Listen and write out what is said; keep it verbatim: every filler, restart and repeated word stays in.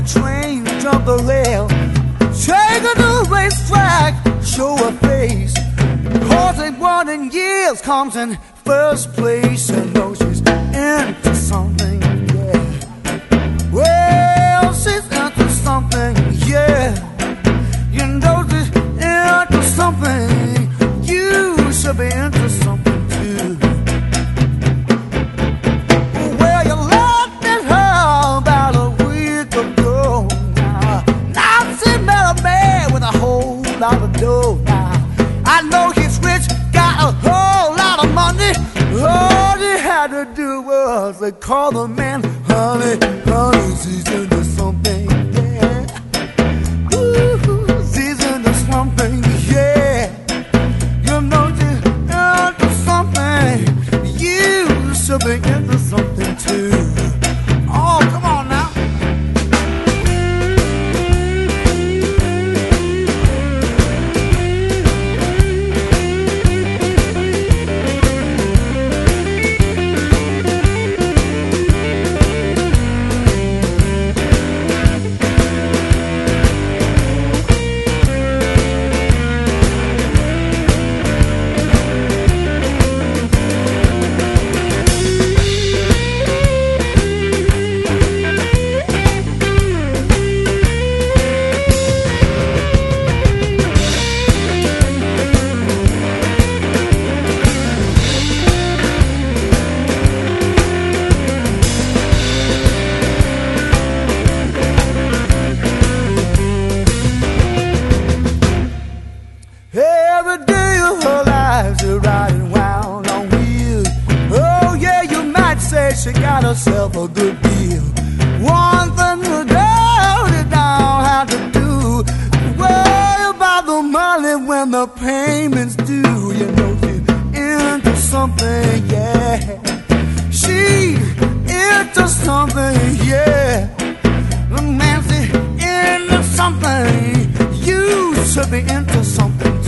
the train jumped the rail. Take her to the racetrack, show her face. Horse ain't won in years, comes in first place. And know she's into something, yeah. Well, she's into something, yeah. You know she's into something. You should be into something too. Well, you looked at her about a week ago. Now, now she met a man with a whole lot of dough. Now, I know he's rich, got a whole lot of money. All he had to do was to call the man honey, honey. She's into something, yeah. Ooh, she's into something, yeah. You know she's into something. You should be into something too. Oh, come on now. Every day of her life she's riding round on wheels. Oh yeah, you might say she got herself a good deal. One thing the girl you don't have to do, worry about the money when the payment's due. You know she's into something, yeah. She's into something, yeah. The man she's into something. You should be into something.